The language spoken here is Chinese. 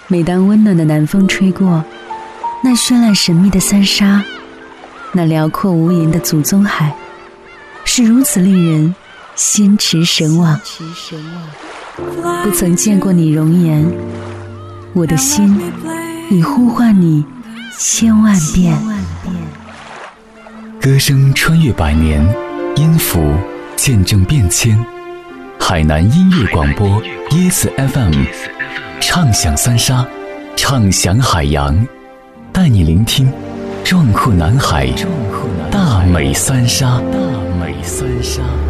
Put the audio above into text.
每当温暖的南风吹过，那绚烂神秘的三沙，那辽阔无垠的祖宗海，是如此令人心驰神往。不曾见过你容颜，我的心已呼唤你千万遍。 歌声穿越百年，音符见证变迁。海南音乐广播椰子 FM， 唱响三沙，唱响海洋，带你聆听壮阔南海，大美三沙。